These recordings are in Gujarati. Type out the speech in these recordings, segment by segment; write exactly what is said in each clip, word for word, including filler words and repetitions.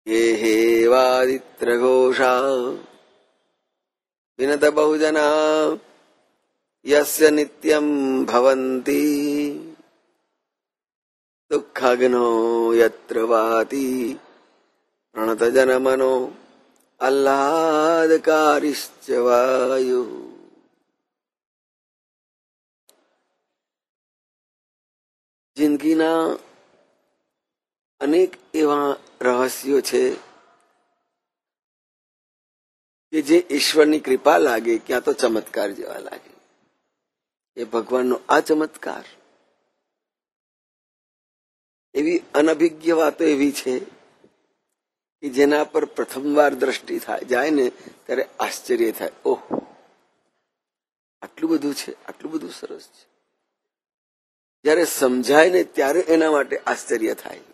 ये हेवादित्रघोषा विनत बहुजना यस्य नित्यं भवन्ति दुःखग्नो यत्र वाति प्रणतजनमनो आह्लादकारिश्च वायुः। જિંદગીના અનેક એવા રહસ્યો છે કે જે ઈશ્વરની કૃપા લાગે ક્યાં તો ચમત્કાર જેવા લાગે. એ ભગવાનનો આ ચમત્કાર. એવી અનભિજ્ઞ વાતો એવી છે કે જેના પર પ્રથમવાર દ્રષ્ટિ થાય જાય ને ત્યારે આશ્ચર્ય થાય. ઓહ, આટલું બધું છે, આટલું બધું સરસ છે. જયારે સમજાય ને ત્યારે એના માટે આશ્ચર્ય થાય.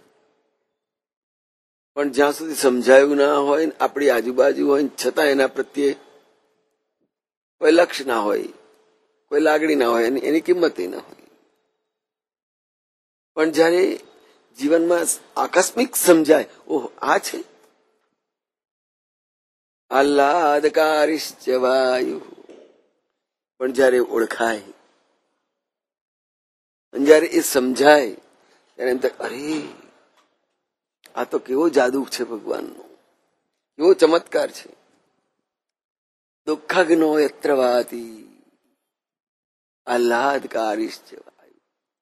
પણ જ્યાં સુધી સમજાયું ના હોય, આપણી આજુબાજુ હોય છતાં એના પ્રત્યે કોઈ લક્ષ્ય ના હોય, કોઈ લાગણી ના હોય, એની કિંમત ના હોય. પણ જયારે જીવનમાં આકસ્મિક સમજાય, ઓહ આ છે, આહ્લાદકારિશ્ચ વાયુ. પણ જયારે ઓળખાય, જયારે એ સમજાય ત્યારે એમ થાય, અરે આ તો કેવો જાદુ છે ભગવાનનો, કેવો ચમત્કાર છે. દુઃખગ્નો યત્ર વાતિ આહ્લાદકારિશ્ચ વાયુ.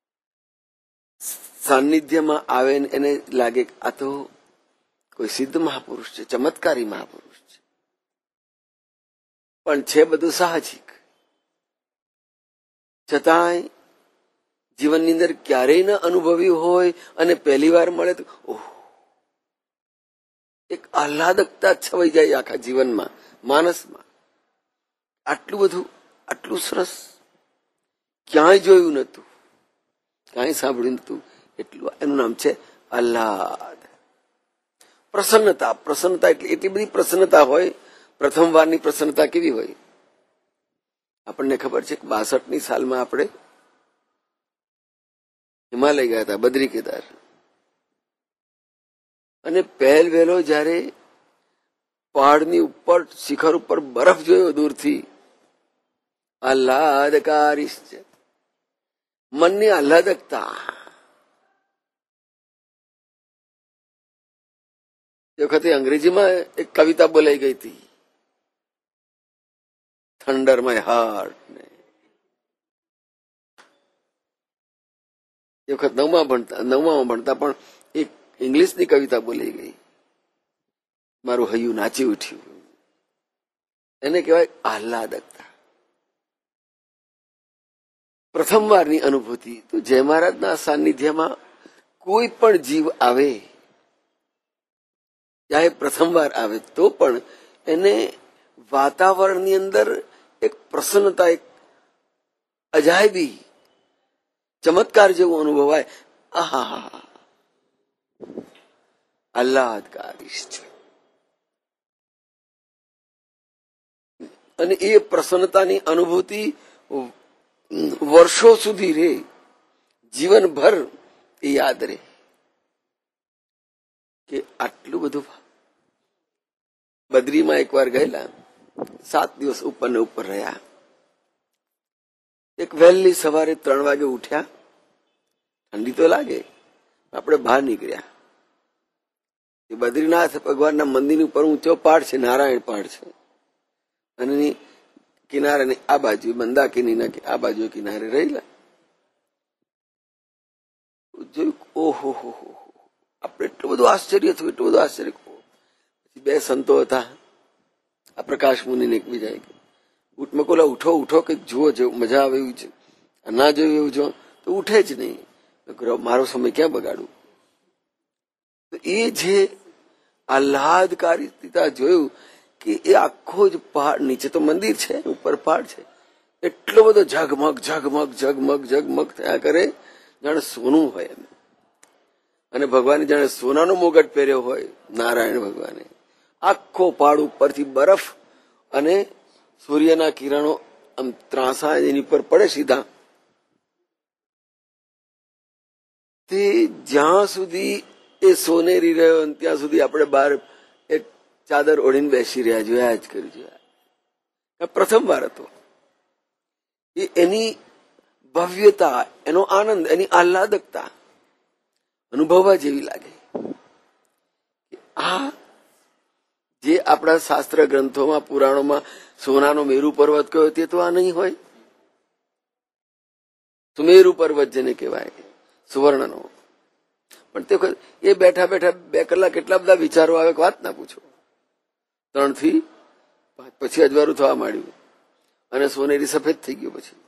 સાનિધ્યમાં આવે ને એને લાગે કે આ તો કોઈ સિદ્ધ મહાપુરુષ છે, ચમત્કારી મહાપુરુષ છે. પણ છે બધું સાહજિક. છતાંય જીવનની અંદર ક્યારેય ન અનુભવ્યું હોય અને પહેલી વાર મળે તો ઓહ, એક આહ્લાદકતા છવાઈ જાય આખા જીવનમાં, માનસમાં. આટલું બધું, આટલું સરસ ક્યાંય જોયું નતું, ક્યાંય સાંભળ્યું નતું. એટલું એનું નામ છે આહ્લાદ. પ્રસન્નતા. પ્રસન્નતા એટલે એટલી બધી પ્રસન્નતા હોય. પ્રથમ વારની પ્રસન્નતા કેવી હોય આપણને ખબર છે કે બાસઠની સાલમાં આપણે હિમાલય ગયા હતા, બદ્રી કેદાર. અને પહેલ વહેલો જયારે પહાડની ઉપર, શિખર ઉપર બરફ જોયો દૂરથી, આહ્લાદકારિશ્ચ, મનની આહ્લાદકતા. એ વખતે અંગ્રેજીમાં એક કવિતા બોલાઈ ગઈ હતી, થંડર માય હાર્ટ. એ વખત નવમા ભણતા નવમામાં ભણતા પણ એક ઇંગ્લિશની કવિતા બોલી ગઈ, મારું હૈયું નાચી ઉઠ્યું. એને કહેવાય આહ્લાદકતા. પ્રથમવારની અનુભૂતિ. તો જય મહારાજના સાનિધ્યમાં કોઈ પણ જીવ આવે, ચાહે પ્રથમવાર આવે તો પણ એને વાતાવરણની અંદર એક પ્રસન્નતા, એક અજાયબી ચમત્કાર જેવું અનુભવાય. આહા, આહ્લાદકારિશ્ચ. અને એ પ્રસન્નતાની અનુભૂતિ વર્ષો સુધી રહે, જીવનભર એ યાદ રહે કે આટલું બધું. બદ્રીમાં એકવાર ગયેલા, સાત દિવસ ઉપર ને ઉપર રહ્યા. એક વહેલી સવારે ત્રણ વાગે ઉઠ્યા, ઠંડી તો લાગે, આપણે બહાર નીકળ્યા. એ બદ્રીનાથ ભગવાનના મંદિરની ઉપર ઊંચો પહાડ છે, નારાયણ પહાડ છે, અને કિનારાની આ બાજુ મંદાકિનીના આ બાજુ કિનારે રહેલા. જોયું, ઓહો હો હો, આપણે એટલું બધું આશ્ચર્ય થયું, એટલું બધું આશ્ચર્ય. પછી બે સંતો હતા, આ પ્રકાશ મુનિને એકબીજા, મકોલા ઉઠો ઉઠો કે જુઓ, જેવું મજા આવે એવું છે, ના જોયું એવું જો તો ઉઠે જ નહીં. મારો સમય ક્યાં બગાડું? તો એ જે આહ્લાદકારિતા જોયું કે એ આખો જ પહાડ, નીચે તો મંદિર છે, ઉપર પહાડ છે, એટલો બધો ઝગમગ ઝગમગ ઝગમગ ઝગમગ થયા કરે, જાણે સોનું હોય એમ. અને ભગવાને જાણે સોનાનો મોગટ પહેર્યો હોય, નારાયણ ભગવાને. આખો પહાડ ઉપરથી બરફ અને સૂર્યના કિરણો આમ ત્રાસા એની પર પડે સીધા. તે જ્યાં સુધી એ સોનેરી રહ્યો અને ત્યાં સુધી આપણે બહાર એક ચાદર ઓઢીને બેસી રહ્યા જોયા જ કરી જોયા. પ્રથમ વાર હતો. એ એની ભવ્યતા, એનો આનંદ, એની આહલાદકતા અનુભવવા જેવી લાગે. આ જે આપણા શાસ્ત્ર ગ્રંથોમાં, પુરાણોમાં સોનાનો મેરુ પર્વત કયો તે તો આ નહીં હોય. સુમેરુ પર્વત જેને કહેવાય, સુવર્ણનો. પણ તે એ બેઠા બેઠા બે કલાક કેટલા બધા વિચારો આવે, વાત ના પૂછો. ત્રણ થી પાંચ પછી અજવાળું થવા માંડ્યું અને સોનેરી સફેદ થઈ ગયું. પછી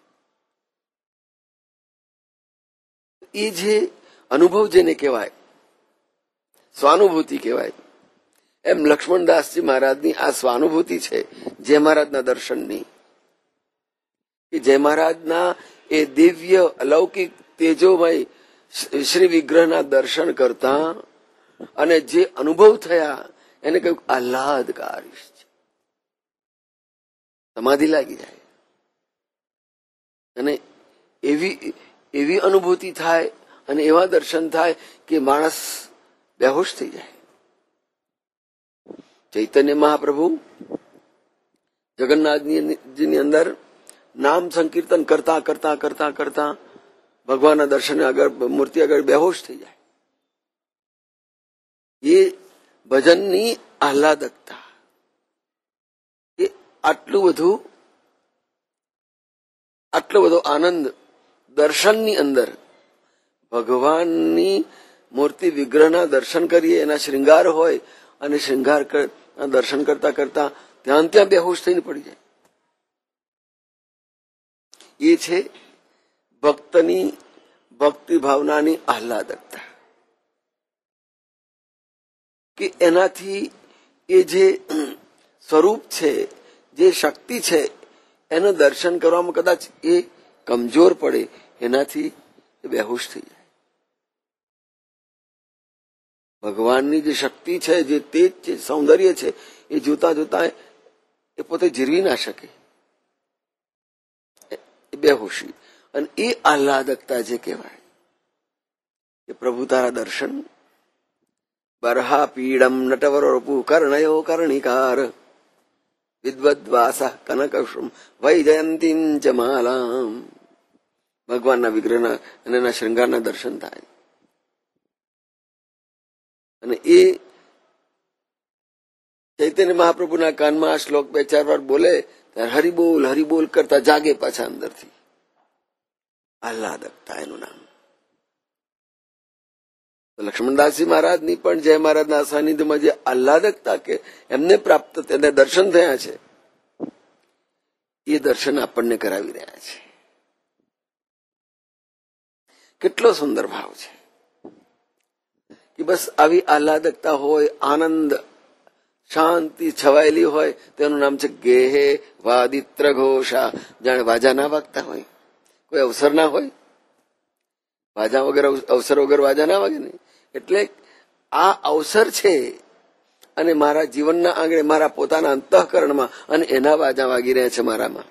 એ જે અનુભવ જેને કહેવાય, સ્વાનુભૂતિ કહેવાય, એમ લક્ષ્મણદાસજી મહારાજની આ સ્વાનુભૂતિ છે જય મહારાજના દર્શનની. કે જય મહારાજના એ દિવ્ય અલૌકિક તેજોમય શ્રી વિગ્રહના દર્શન કરતા અને જે અનુભવ થયા એને કહ્યું આહલાદકારી છે. સમાધિ લાગી જાય અને એવી એવી અનુભૂતિ થાય અને એવા દર્શન થાય કે માણસ બેહોશ થઈ જાય. ચૈતન્ય મહાપ્રભુ જગન્નાથજીની અંદર નામ સંકીર્તન કરતા કરતા કરતા કરતા ભગવાનના દર્શને આગળ મૂર્તિ આગળ બેહોશ થઈ જાય. એ ભજનની આહલાદકતા, એ આટલું બધું આટલો બધો આનંદ દર્શનની અંદર. ભગવાનની મૂર્તિ વિગ્રહના દર્શન કરીએ, એના શ્રૃંગાર હોય અને શ્રૃંગાર દર્શન કરતા કરતા ત્યાં ત્યાં બેહોશ થઈને પડી જાય. એ છે ભક્તની ભક્તિ ભાવનાની આહલાદકતા. કે એનાથી એ જે સ્વરૂપ છે, જે શક્તિ છે, એનું દર્શન કરવામાં કદાચ એ કમજોર પડે, એનાથી બેહોશ થઈ જાય. ભગવાનની જે શક્તિ છે, જે તેજ છે, સૌંદર્ય છે, એ જોતા જોતા એ પોતે જીરવી ના શકે, બેહોશી. અને એ આહલાદકતા જે કહેવાય કે પ્રભુ તારા દર્શન. બરહા પીડમ નટવરપુ કર્ણયો કર્ણિકાર વિદ્વદ્વાસ કનકશુમ વૈજયંતીમ ચ માલામ. ભગવાનના વિગ્રહના અને એના શ્રૃંગારના દર્શન થાય અને એ ચૈતન્ય મહાપ્રભુના કાનમાં આ શ્લોક બે ચાર વાર બોલે ત્યારે હરિબોલ હરિબોલ કરતા જાગે પાછા અંદરથી. આહલાદકતા એનું નામ. લક્ષ્મણદાસજી મહારાજની પણ જય મહારાજના સાનિધ્યમાં જે આહલાદકતા કે એમને પ્રાપ્ત તેને દર્શન થયા છે, એ દર્શન આપણને કરાવી રહ્યા છે. કેટલો સુંદર ભાવ છે કે બસ આવી આહલાદકતા હોય, આનંદ, શાંતિ છવાયેલી હોય, તેનું નામ છે ગેહે વાદિત્ર ઘોષા. જાણે વાજા ના વાગતા હોય, કોઈ અવસર ના હોય, વાજા વગર અવસર વગર વાજા ના વાગે ને. એટલે આ અવસર છે અને મારા જીવનના આંગણે, મારા પોતાના અંતઃકરણમાં અને એના વાજા વાગી રહ્યા છે મારામાં.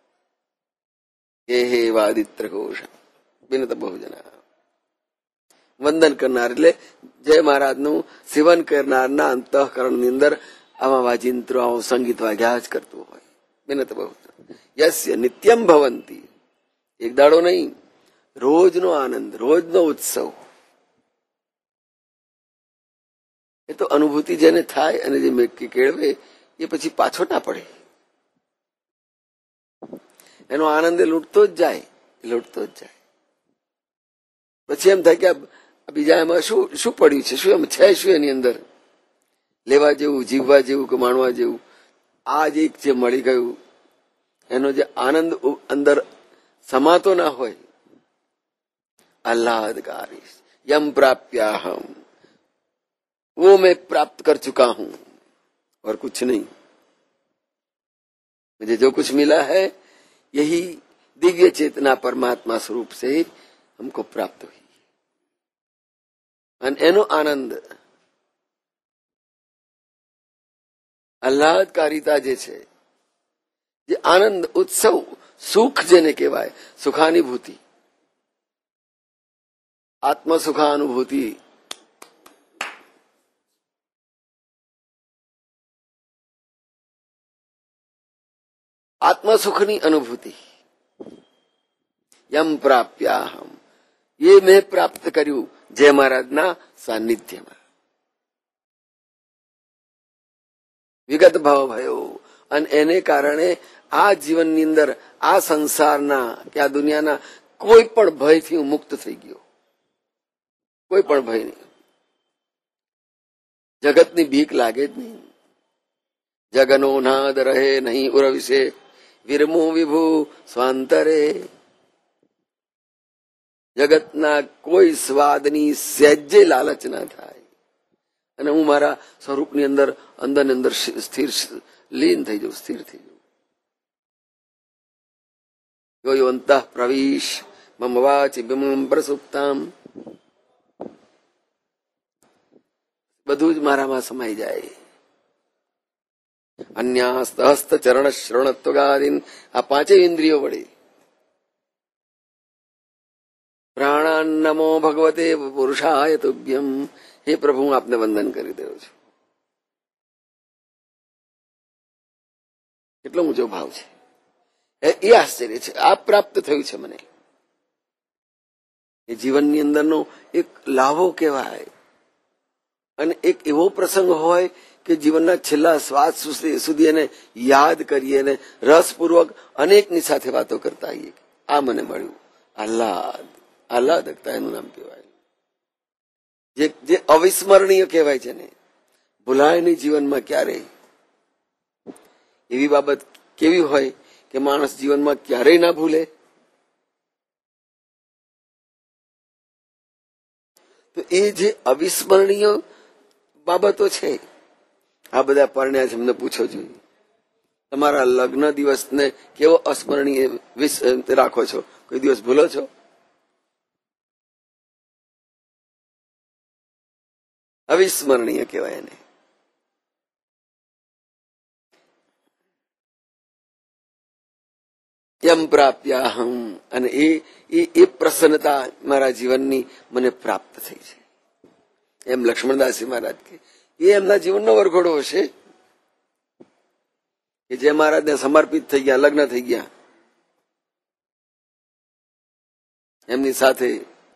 ગેહે વાદિત્ર ઘોષા બિનત બહુજના. વંદન કરનાર એટલે જય મહારાજનું સેવન કરનારના અંતઃકરણની અંદર આવા વાજિંત્રો, આવો સંગીત વાગ્યા જ કરતું હોય. બિનત બહુ યસ્ય નિત્યમ ભવંતી. એક દાડો નહીં, રોજનો આનંદ, રોજનો ઉત્સવ. એ તો અનુભૂતિ જેને થાય અને જે મેકી કેળવે એ પછી પાછો ના પડે. એનો આનંદ એ લૂંટતો જ જાય, લૂંટતો જ જાય. પછી એમ થાય કે બીજા એમાં શું શું પડ્યું છે, શું એમ છે, શું એની અંદર લેવા જેવું, જીવવા જેવું કે માણવા જેવું. આ જ એક જે મળી ગયું, એનો જે આનંદ અંદર સમાતો ના હોય. आह्लादकारी यम प्राप्याहम, वो मैं प्राप्त कर चुका हूं और कुछ नहीं. मुझे जो कुछ मिला है यही दिव्य चेतना परमात्मा स्वरूप से हमको प्राप्त हुई. અને એનો આનંદ, આહલાદકારિતા જે છે, જે આનંદ, ઉત્સવ, સુખ જેને કહેવાય, સુખાનુભૂતિ, આત્મ સુખાનુભૂતિ, આત્મસુખની અનુભૂતિ. યમ પ્રાપ્યાહમ, એ મેં પ્રાપ્ત કર્યું જય મહારાજના સાનિધ્યમાં. વિગત ભાવ ભયો, અને એને કારણે આ જીવનની અંદર આ સંસારના કે આ દુનિયાના કોઈ પણ ભયથી હું મુક્ત થઈ ગયો. કોઈ પણ ભય નહીં, જગતની બીક લાગે જ નહીં. જગનો નાદ રહે નહીં ઉર વિશે, વિરમો વિભુ સ્વાંતરે. જગતના કોઈ સ્વાદની સહેજે લાલચ ના થાય, અને હું મારા સ્વરૂપની અંદર અંદર ને અંદર સ્થિર લીન થઈ જાઉં, સ્થિર થઈ જાઉં. યો અંતઃ પ્રવિશ મમ વાચી બિમમ પ્રસુપ્તામ, બધું જ મારામાં સમાઈ જાય. અન્યાસ્ત હસ્ત ચરણ શ્રવણત્વગાદીન, આ પાંચે ઇન્દ્રિયો વડે. પ્રાણાન નમો ભગવતે પુરુષાય તુભ્યમ, હે પ્રભુ હું આપને વંદન કરી દઉં છું. કેટલો ઊંચો ભાવ છે, એ આશ્ચર્ય છે. આ પ્રાપ્ત થયું છે મને. એ જીવનની અંદરનો એક લાભો કહેવાય. અને એક એવો પ્રસંગ હોય કે જીવનના છેલ્લા શ્વાસ સુધી એને યાદ કરીએ અને રસપૂર્વક અનેકની સાથે વાતો કરતા આવીએ. આ મને મળ્યું. આહલાદ, આહલાદકતા એનું નામ કહેવાય. જે જે અવિસ્મરણીય કહેવાય છે ને, ભૂલાય નહીં જીવનમાં ક્યારેય. એવી બાબત કેવી હોય કે માણસ જીવનમાં ક્યારેય ના ભૂલે? તો એ જે અવિસ્મરણીય બાબતો છે, આ બધા પરણ્યા છે, એમને પૂછો જોઈએ તમારા લગ્ન દિવસને કેવો અસ્મરણીય રાખો છો? કોઈ દિવસ ભૂલો છો? અવિસ્મરણીય કહેવાય એને. યમ પ્રાપ્યાહમ, અને એ એ પ્રસન્નતા મારા જીવનની મને પ્રાપ્ત થઈ છે. એમ લક્ષ્મણદાસજી મહારાજ કે એ એમના જીવનનો વરઘોડો હશે કે જે મહારાજને સમર્પિત થઈ ગયા, લગ્ન થઈ ગયા. એમની સાથે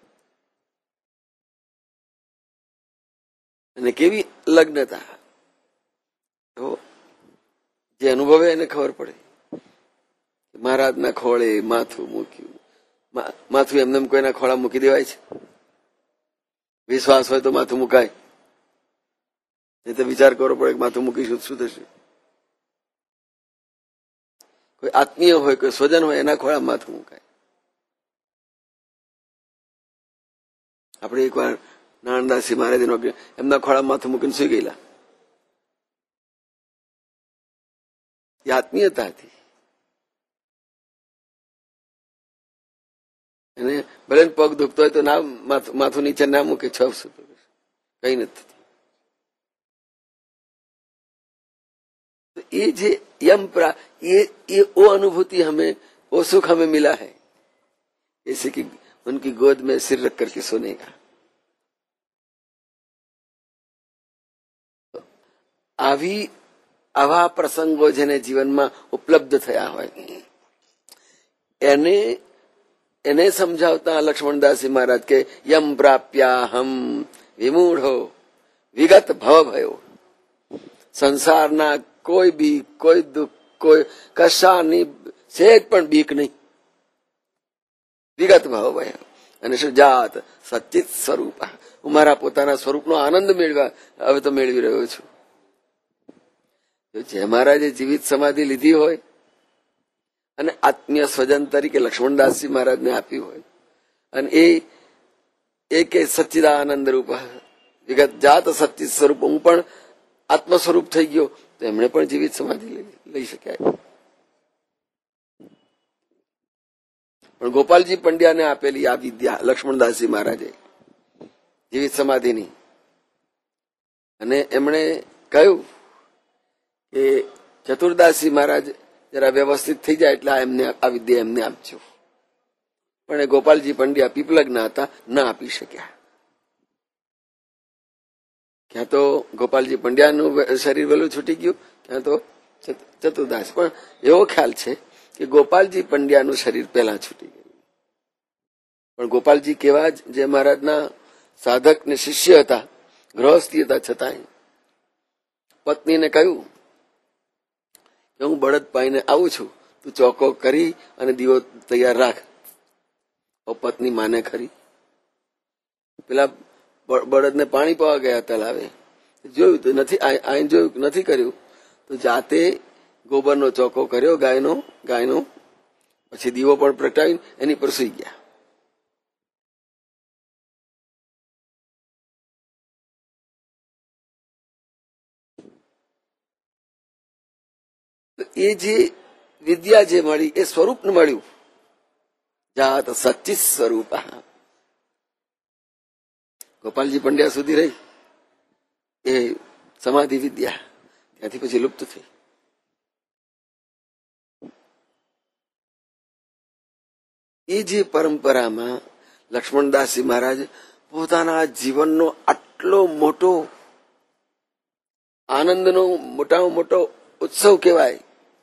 અને કેવી લગ્નતા, તો જે અનુભવે એને ખબર પડે. મહારાજના ખોળે માથું મૂક્યું. માથું એમને કોઈના ખોળા મૂકી દેવાય છે? વિશ્વાસ હોય તો માથું મુકાય, એ તો વિચાર કરવો પડે કે માથું મૂકીશું શું થશે. કોઈ આત્મીય હોય, કોઈ સ્વજન હોય, એના ખોળા માથું મુકાય. આપણે એકવાર નાનદાસજી મહારાજ એમના ખોળા માથું મૂકીને સુઈ ગયેલા. એ આત્મીયતા હતી. અને ભલે પગ દુખતો હોય તો ના માથું નીચે ના મૂકે, છ કઈ નથી. ये जे यम प्रा ये ये वो अनुभूति हमें, वो सुख हमें मिला है, जैसे कि उनकी गोद में सिर रख करके सोनेगा. આવી આવા પ્રસંગો જેને જીવનમાં ઉપલબ્ધ થયા હોય એને એને સમજાવતા લક્ષ્મણદાસજી મહારાજ કે યમ પ્રાપ્યાહમ વિમૂઢો વિગત ભવ ભયો. સંસારના કોઈ બી, કોઈ દુઃખ, કોઈ કશાની સહેજ પણ બીક નહીં. વિગત ભાવ ભયો. અને શું જાત સચિત સ્વરૂપ, હું મારા પોતાના સ્વરૂપનો આનંદ મેળવા હવે તો મેળવી રહ્યો છું. જે મહારાજે જીવિત સમાધિ લીધી હોય અને આત્મીય સ્વજન તરીકે લક્ષ્મણદાસજી મહારાજને આપી હોય, અને એ એક સચ્ચિદાનંદ રૂપ વિગત જાત સચિત સ્વરૂપ, હું પણ આત્મ સ્વરૂપ થઈ ગયો, તો એમણે પણ જીવિત સમાધિ લઈ શકાય. પણ ગોપાલજી પંડ્યાને આપેલી આ વિદ્યા લક્ષ્મણદાસજી મહારાજે જીવિત સમાધિની, અને એમણે કહ્યું કે ચતુર્દાસજી મહારાજ જરા વ્યવસ્થિત થઈ જાય એટલે એમને આ વિદ્યા એમને આપજો. પણ એ ગોપાલજી પંડ્યા પીપલગ્ન હતા, ના આપી શક્યા. ક્યાં તો ગોપાલજી પંડ્યાનું શરીર વહેલું છૂટી ગયું, ક્યાં તો ચતુર્દાસ. પણ એવો ખ્યાલ છે કે ગોપાલજી પંડ્યાનું શરીર પહેલા છૂટી ગયું. પણ ગોપાલજી કેવા જે મહારાજના સાધક ને શિષ્ય હતા, ગૃહસ્થી હતા, છતાંય પત્નીને કહ્યું કે હું બળદ પાઈને આવું છું, તું ચોકો કરી અને દીવો તૈયાર રાખ. પત્ની માને ખરી. પેલા બળદને પાણી પાવા ગયા તલાવે, જોયું તો નથી, આઈને જોયું નથી કર્યું, તો જાતે ગોબરનો ચોકો કર્યો ગાયનો ગાયનો પછી દીવો પણ પ્રગટાવી એની પર સૂઈ ગયા. એ જે વિદ્યા જે મળી એ સ્વરૂપ મળ્યું, જાત સચ્ચિત સ્વરૂપ. ગોપાલજી પંડ્યા સુધી રહી એ સમાધિ વિદ્યા, ત્યાંથી પછી લુપ્ત થઈ. એ જે પરંપરામાં લક્ષ્મણદાસજી મહારાજ પોતાના જીવનનો આટલો મોટો આનંદનો મોટામાં મોટો ઉત્સવ કહેવાય,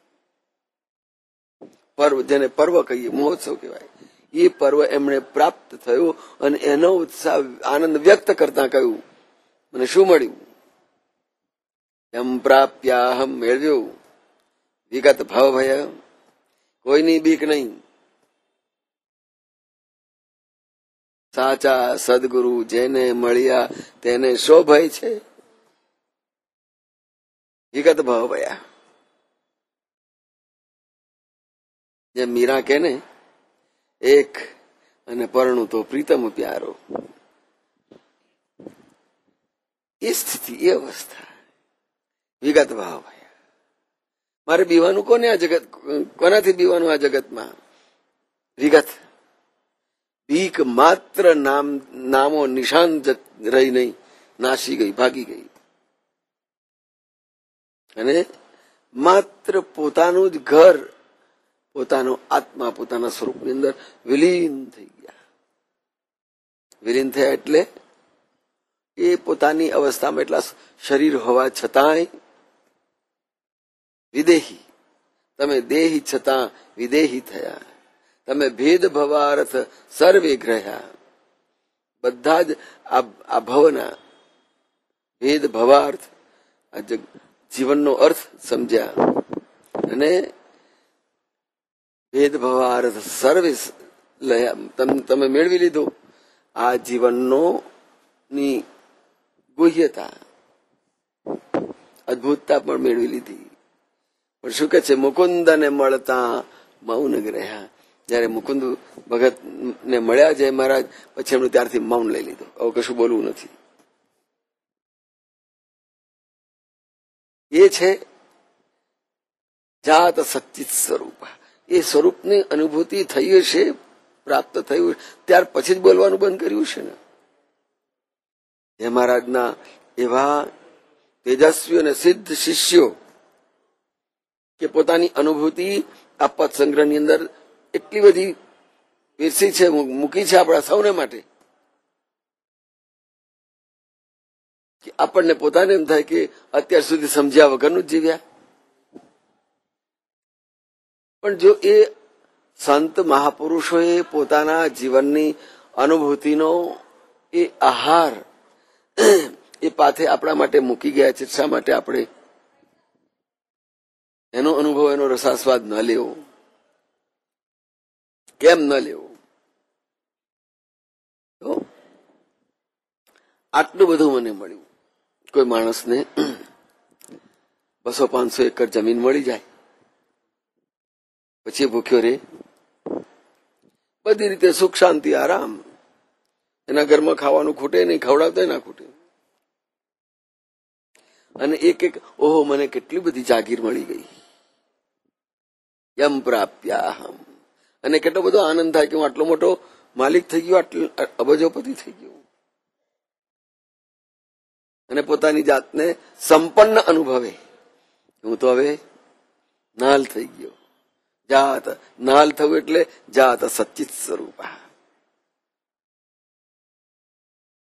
પર્વ જેને પર્વ કહીએ, મહોત્સવ કહેવાય, એ પર્વ એમણે પ્રાપ્ત થયો અને એનો ઉત્સાહ આનંદ વ્યક્ત કરતા કહ્યું, મને શું મળ્યું? એમ પ્રાપ્યાહમ, મેળવ્યું વિગત ભાવ ભય, કોઈની બીક નહીં. સાચા સદગુરુ જેને મળ્યા તેને શો ભય છે? વિગત ભાવ ભયા. જેમ મીરા કે ને, એક અને પરણું તો પ્રીતમ પ્યારો. એ સ્થિતિ, એ અવસ્થા, વિગત ભાવ ભયા. મારે બીવાનું કોને આ જગત, કોનાથી બીવાનું આ જગતમાં? વિગત. બીક માત્ર નામ નામો નિશાન રહી નહીં, નાસી ગઈ, ભાગી ગઈ. અને માત્ર પોતાનું જ ઘર, પોતાનો આત્મા પોતાના સ્વરૂપની અંદર વિલીન થઈ ગયા. વિલીન થયા એટલે એ પોતાની અવસ્થામાં એટલા શરીર હોવા છતાંય વિદેહી. તમે દેહી છતાં વિદેહી થયા. તમે ભેદ ભવાર્થ સર્વે ગ્રહ્યા. બધા જ આ ભવના ભેદ ભવાર્થ, આ જીવનનો અર્થ સમજ્યા અને ભેદ ભવાર્થ સર્વે તમે મેળવી લીધો. આ જીવનનો ની ગુહ્યતા, અદભુતતા પણ મેળવી લીધી. પણ શું કે છે, મુકુંદને મળતા મૌન રહ્યા. જયારે મુકુંદ ભગત ને મળ્યા જય મહારાજ, પછી એમણે ત્યારથી મૌન લઈ લીધું, હવે કશું બોલવું નથી. એ છે જાત સચ્ચિત સ્વરૂપ. એ સ્વરૂપની અનુભૂતિ થઈ હશે, પ્રાપ્ત થયું, ત્યાર પછી જ બોલવાનું બંધ કર્યું છે ને. જય મહારાજના એવા તેજસ્વી અને સિદ્ધ શિષ્યો કે પોતાની અનુભૂતિ આ પદ સંગ્રહની અંદર એટલી બધી પીરસી છે, મૂકી છે આપણા સૌને માટે, કે આપણને પોતાને એમ થાય કે અત્યાર સુધી સમજ્યા વગરનું જ જીવ્યા. પણ જો એ સંત મહાપુરુષોએ પોતાના જીવનની અનુભૂતિનો એ આહાર એ પાથે આપણા માટે મૂકી ગયા છે, શા માટે આપણે એનો અનુભવ, એનો રસાસ્વાદ ન લેવો? કેમ ન લેવો? તો આટલું બધું મને મળ્યું. કોઈ માણસને બસો પાંચસો એકર જમીન મળી જાય, પછી ભૂખ્યો રે, બધી રીતે સુખ શાંતિ આરામ, એના ઘરમાં ખાવાનું ખૂટે નહીં, ખવડાવતા ના ખૂટે. અને એક એક ઓહો મને કેટલી બધી જાગીર મળી ગઈ, યમ પ્રાપ્યાહમ. અને કેટલો બધો આનંદ થાય કે હું આટલો મોટો માલિક થઈ ગયો, આટલો અબજોપતિ થઈ ગયો. અને પોતાની જાતને સંપન્ન અનુભવે, હું તો હવે નાલ થઈ ગયો. જાત નાલ થવું એટલે જાત સચ્ચિત સ્વરૂપ.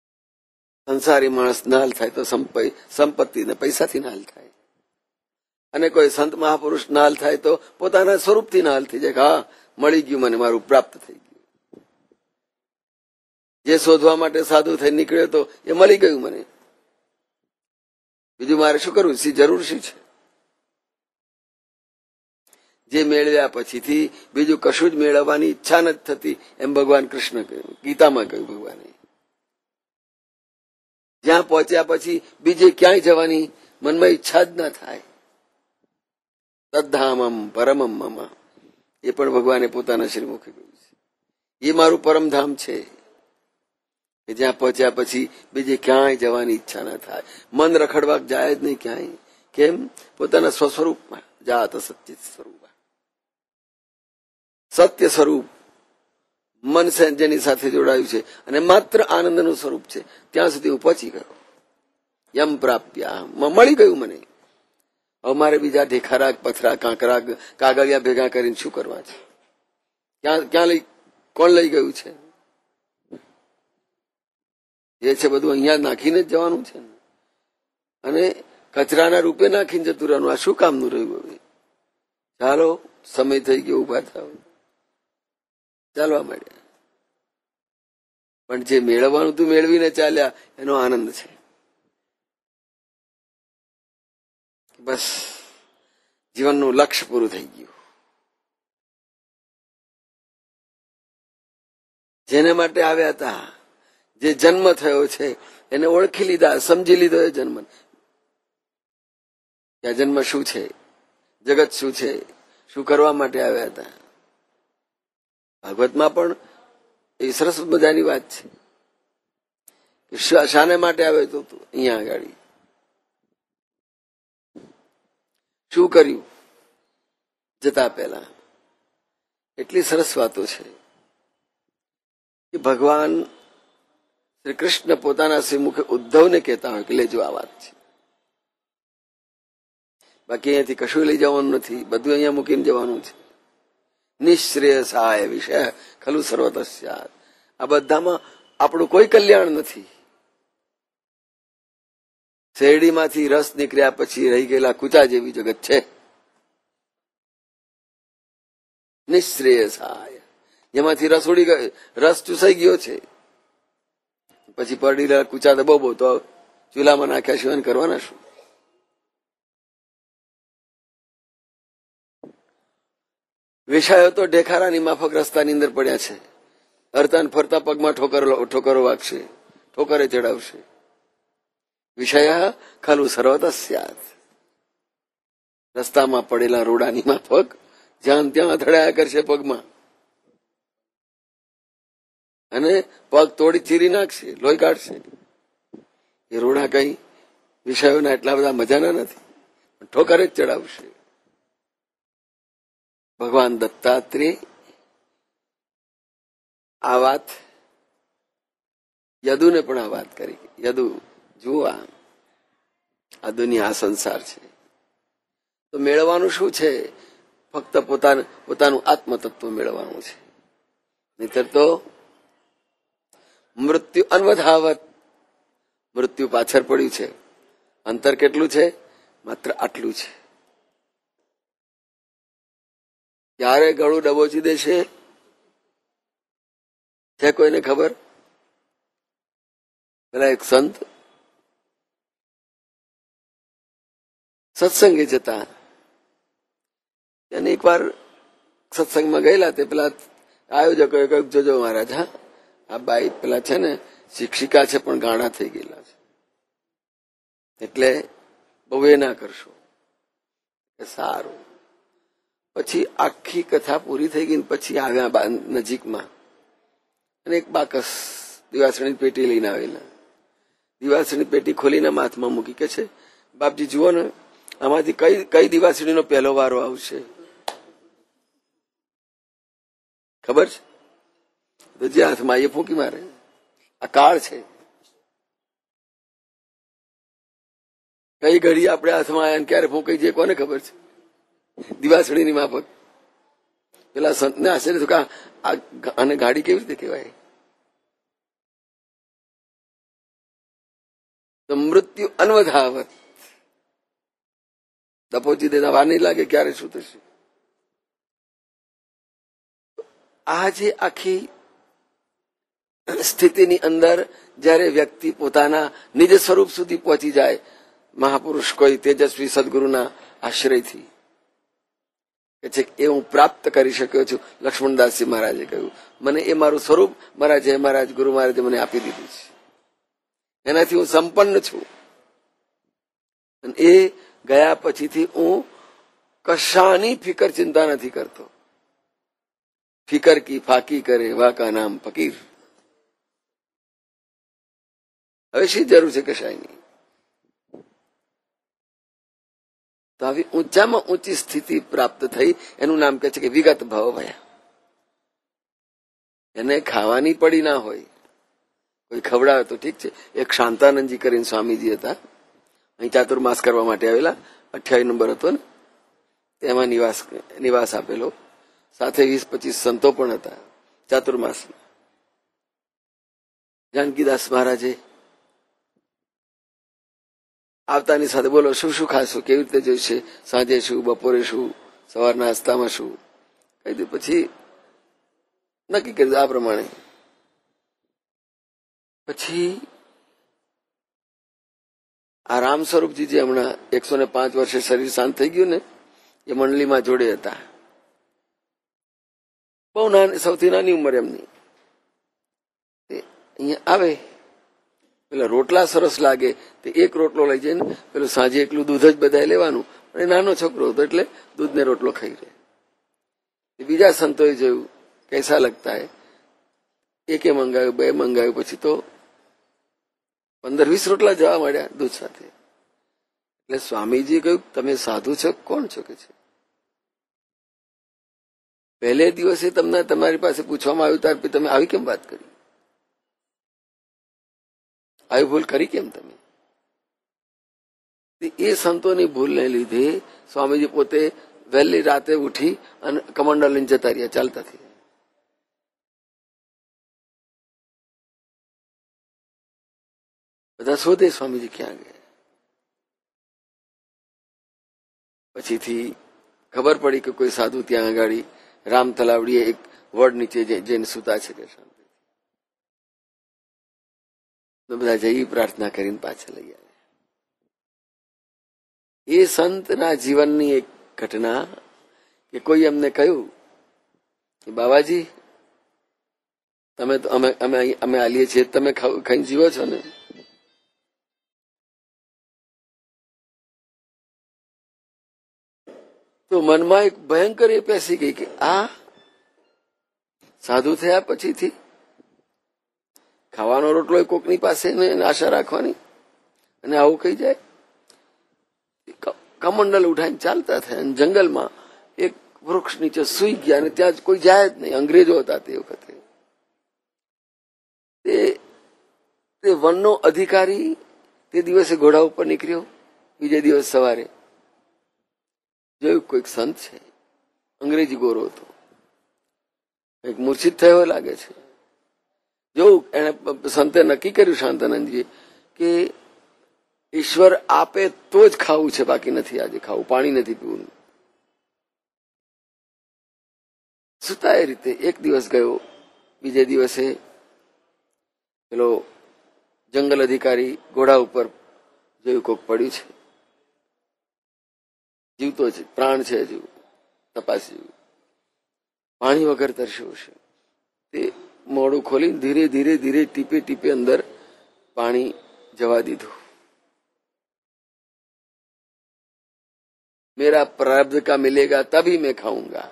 સંસારી માણસ નાલ થાય તો સંપત્તિ ને પૈસાથી નાલ થાય. અને કોઈ સંત મહાપુરુષ નાલ થાય તો પોતાના સ્વરૂપથી નાલ થઈ જાય કે હા મળી ગયું, મને મારું પ્રાપ્ત થઈ ગયું. જે શોધવા માટે સાધુ થઈ નીકળ્યો તો એ મળી ગયું મને, બીજું મારે શું કરવું, સી જરૂર શી છે? જે મેળવ્યા પછીથી બીજું કશું જ મેળવવાની ઈચ્છા નથી થતી, એમ ભગવાન કૃષ્ણ કહ્યું, ગીતામાં કહ્યું ભગવાને. જ્યાં પહોંચ્યા પછી બીજે ક્યાંય જવાની મનમાં ઈચ્છા જ ના થાય. તદ્ધામમ પરમમ મમ, એ પણ ભગવાને પોતાના શ્રીમુખે કહ્યું છે. એ મારું પરમધામ છે કે જ્યાં પહોંચ્યા પછી બીજે ક્યાંય જવાની ઈચ્છા ના થાય. મન રખડવા જાય જ નહીં ક્યાંય. કેમ? પોતાના સ્વસ્વરૂપમાં જાત સચ્ચિત સ્વરૂપ, સત્ય સ્વરૂપ મન જેની સાથે જોડાયું છે અને માત્ર આનંદનું સ્વરૂપ છે, ત્યાં સુધી હું પહોંચી ગયો. યમ પ્રાપ્યા, મળી ગયું મને. હવે મારે બીજા ઢેખારાગ પથરા કાંકરા કાગળિયા ભેગા કરીને શું કરવા છે? ક્યાં ક્યાં લઈ કોણ લઈ ગયું છે? જે છે બધું અહીંયા નાખીને જ જવાનું છે અને કચરાના રૂપે નાખીને જતું રહેવાનું. આ શું કામનું રહ્યું? હવે ચાલો, સમય થઈ ગયો, ઉભા થાવ, ચાલવા માંડ્યા. પણ જે મેળવવાનું તું મેળવીને ચાલ્યા એનો આનંદ છે. બસ જીવનનું લક્ષ્ય પૂરું થઈ ગયું. જેને માટે આવ્યા હતા, જે જન્મ થયો છે એને ઓળખી લીધા, સમજી લીધો એ જન્મ. આ જન્મ શું છે, જગત શું છે, શું કરવા માટે આવ્યા હતા. ભાગવતમાં પણ એ સરસ મજાની વાત છે કે શાને માટે આવ્યો તો તું અહીંયા આગળ, શું કર્યું જતા પહેલા. એટલી સરસ વાતો છે કે ભગવાન શ્રી કૃષ્ણ પોતાના શ્રીમુખે ઉદ્ધવને કહેતા હોય કે લેજો આ વાત છે. બાકી અહીંયાથી કશું લઈ જવાનું નથી, બધું અહીંયા મૂકીને જવાનું છે. નિશ્રેયસાય વિષય ખલું સર્વતસ્યાત. આ બધામાં આપણું કોઈ કલ્યાણ નથી. શેરડીમાંથી રસ નીકળ્યા પછી રહી ગયેલા કૂચા જેવી જગત છે. નિશ્રેયસાય, જેમાંથી રસ ઉડી ગયો, રસ ચૂસાઈ ગયો છે, પછી પડેલા કૂચા દબો તો ચૂલામાં નાખ્યા સિવાય કરવાના શું? વિષયો તો ઢેખારાની માફક રસ્તાની અંદર પડ્યા છે. હરતા ફરતા પગમાં ઠોકરો ઠોકરો વાગશે, ઠોકરે ચડાવશે. વિષય ખલું સર્વતસ્યાત. રસ્તામાં પડેલા રોડાની માફક જ્યાં ત્યાં અથડાયા કરશે પગમાં, અને પગ તોડી ચીરી નાખશે, લોહી કાઢશે. એ રોડા કઈ વિષયોના એટલા બધા મજાના નથી, ઠોકરે જ ચડાવશે. ભગવાન દત્તાત્રેય આ વાત યદુને પણ આ વાત કરી. યદુ જુઓ, આ દુનિયા, આ સંસાર છે તો મેળવવાનું શું છે? ફક્ત પોતાનું પોતાનું આત્મતત્વ મેળવવાનું છે. નહીતર તો મૃત્યુ અન્વધાવત, મૃત્યુ પાછળ પડ્યું છે. અંતર કેટલું છે? માત્ર આટલું છે. ક્યારે ગળું ડબોચી દેશે છે કોઈને ખબર? પેલા એક સંત સત્સંગે જતા, અને એક વાર સત્સંગમાં ગયેલા તે પેલા આયોજકોએ કહ્યું, જોજો મહારાજ, હા આ બાઈ પેલા છે ને શિક્ષિકા છે પણ ગાણા થઈ ગયેલા છે, એટલે બહુ એ ના કરશો. સારું. પછી આખી કથા પૂરી થઈ ગઈ. પછી આવ્યા નજીકમાં અને એક બાકસ દિવાસળીની પેટી લઈને આવેલા. દિવાસળીની પેટી ખોલીને માથમાં મૂકી કે છે, બાપજી જુઓ ને, આમાંથી કઈ કઈ દિવાસળીનો પહેલો વારો આવશે ખબર છે? તો જે હાથમાં એ ફૂંકી મારે. આ કાળ છે. કઈ ઘડી આપણે હાથમાં આવ્યા ક્યારે ફૂંકાઈ જાય કોને ખબર છે? દિવાસળીની માફક. પેલા સંતને આશ્ચર્ય થયું કે આને ગાડી કેવી રીતે કહેવાય? તો મૃત્યુ અન્વધાવત. તપોચી દેતા વાર નહીં લાગે, ક્યારે શું થશે. આ જે આખી સ્થિતિની અંદર જયારે વ્યક્તિ પોતાના નિજ સ્વરૂપ સુધી પહોંચી જાય, મહાપુરુષ કોઈ તેજસ્વી સદગુરુના આશ્રયથી કે છે એ હું પ્રાપ્ત કરી શક્યો છું. લક્ષ્મણદાસજી મહારાજે કહ્યું, મને એ મારું સ્વરૂપ મારા જય મહારાજ ગુરુ મહારાજે મને આપી દીધું છે, એનાથી હું સંપન્ન છું. અને એ ગયા પછીથી હું કશાની ફિકર ચિંતા નથી કરતો. ફિકર કી ફાકી કરે વા કા નામ ફકીર. હવે શી જરૂર છે કશાયની? તો આવી ઊંચામાં ઊંચી સ્થિતિ પ્રાપ્ત થઈ, એનું નામ કહે છે કે વિગત ભાવ ભયા. એને ખાવાની પડી ના હોય, કોઈ ખવડાવે તો ઠીક છે. એક શાંતાનંદજી કરીને સ્વામીજી હતા, અહીં ચાતુર્માસ કરવા માટે આવેલા, અઠ્યાવીસ નંબર હતો ને, તેમાં નિવાસ નિવાસ આપેલો. સાથે વીસ પચીસ સંતો પણ હતા ચાતુર્માસ. જાનકીદાસ મહારાજે આવતાની સાથે બોલો શું શું ખાશો, કેવી રીતે જોઈશે, સાંજે શું, બપોરે શું, સવારના નાસ્તામાં શું, કહી દે. પછી નક્કી કરી દે આ પ્રમાણે. પછી આ રામ સ્વરૂપજી જે હમણાં એકસો ને પાંચ વર્ષે શરીર શાંત થઈ ગયું ને, એ મંડળીમાં જોડે હતા. બહુ નાની, સૌથી નાની ઉંમર એમની. અહીંયા આવે, પેલા રોટલા સરસ લાગે તે એક રોટલો લઈ જાય ને, પેલું સાંજે એકલું દૂધ જ બધાએ લેવાનું. અને નાનો છોકરો હતો એટલે દૂધ ને રોટલો ખાઈ રહે. બીજા સંતોએ જોયું કૈસા લગતા હે, એકે મંગાવ્યું, બે મંગાવ્યું, પછી તો પંદર વીસ રોટલા જવા માંડ્યા દૂધ સાથે. એટલે સ્વામીજી કહ્યું, તમે સાધુ છો? કોણ છો? કે છે પહેલે દિવસે તમને તમારી પાસે પૂછવામાં આવ્યું ત્યાર પછી તમે આવી કેમ વાત કરી, આવી ભૂલ કરી કેમ તમે? એ સંતોની ભૂલને લીધે સ્વામીજી પોતે વહેલી રાતે ઉઠી અને કમંડલ લઈને જતા રહ્યા, ચાલતા થયા. બધા શોધે સ્વામીજી ક્યાં ગયા. પછીથી ખબર પડી કે કોઈ સાધુ ત્યાં આગળ રામ તલાવડીએ એક વડ નીચે જઈને સુતા છે કે શાંતિ. બધા જઈ પ્રાર્થના કરીને પાછા લઈ આવે. એ સંતના જીવનની એક ઘટના કે કોઈ એમને કહ્યું કે બાબાજી તમે તો અમે અમે અમે આલીએ છીએ, તમે ખાઈને જીવો છો ને? તો મનમાં એક ભયંકર એ પેસી ગઈ કે આ સાધુ થયા પછીથી ખાવાનો રોટલો કોકની પાસે આશા રાખવાની, અને આવું કહી જાય. કમંડલ ઉઠાઈને ચાલતા થયા, જંગલમાં એક વૃક્ષ નીચે સુઈ ગયા, અને ત્યાં કોઈ જાય જ નહીં. અંગ્રેજો હતા તે વખતે. તે વનનો અધિકારી તે દિવસે ઘોડા ઉપર નીકળ્યો. બીજે દિવસ સવારે જોયું કોઈક સંત છે, અંગ્રેજી ગોરો હતો, એક મૂર્છિત થયો લાગે છે. જોવું એને સંતે નક્કી કર્યું શાંતાનંદજીએ કે ઈશ્વર આપે તો જ ખાવું છે, બાકી નથી આજે ખાવું, પાણી નથી પીવું. સુતા એ રીતે એક દિવસ ગયો. બીજે દિવસે પેલો જંગલ અધિકારી ઘોડા ઉપર જોયું કોક પડ્યું છે, જીવતો છે, પ્રાણ છે, હજુ તપાસ્યું, પાણી વગર તરસ્યો છે. તે મોડું ખોલી ધીરે ધીરે ધીરે ટીપે ટીપે અંદર પાણી જવા દીધું. मेरा प्रारब्ध का मिलेगा तभी मैं खाऊंगा.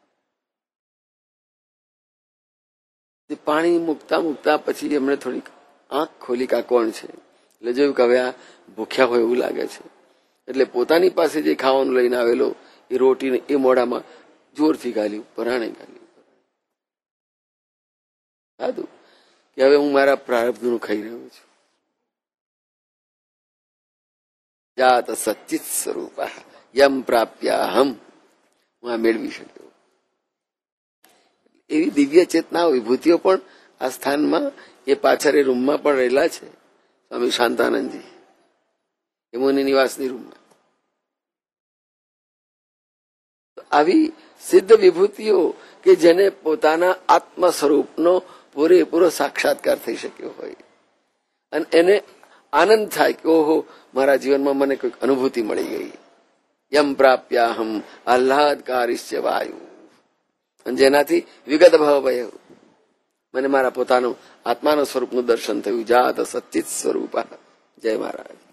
પાણી મૂકતા મૂકતા પછી એમણે થોડીક આંખ ખોલી કા કોણ છે, એટલે જોયું કે હવે આ ભૂખ્યા હોય એવું લાગે છે. એટલે પોતાની પાસે જે ખાવાનું લઈને આવેલો એ રોટીને એ મોઢામાં જોરથી ગાલ્યું, પરાણે ગાલ્યું. સાધું કે હવે હું મારા પ્રારબ્ધનું ખાઈ રહ્યો છું. જાત સચ્ચિત સ્વરૂપ યમ પ્રાપ્યા હમ, હું આ મેળવી શક્યો. એવી દિવ્ય ચેતના વિભૂતિઓ પણ આ સ્થાનમાં એ પાછળ એ રૂમમાં પણ રહેલા છે. સ્વામી શાંતાનંદજી એ મુનિ નિવાસની રૂમમાં આવી સિદ્ધ વિભૂતિઓ કે જેને પોતાના આત્મ સ્વરૂપનો પૂરેપૂરો સાક્ષાત્કાર થઈ શક્યો હોય અને એને આનંદ થાય કે ઓહો મારા જીવનમાં મને કોઈક અનુભૂતિ મળી ગઈ. યમ પ્રાપ્યાહમ આહ્લાદકારિશ્ચ વાયુ, અને જેનાથી વિગત ભવભય મને મારા પોતાનું આત્માના સ્વરૂપનું દર્શન થયું. જાત સચ્ચિત સ્વરૂપ. જય મહારાજ.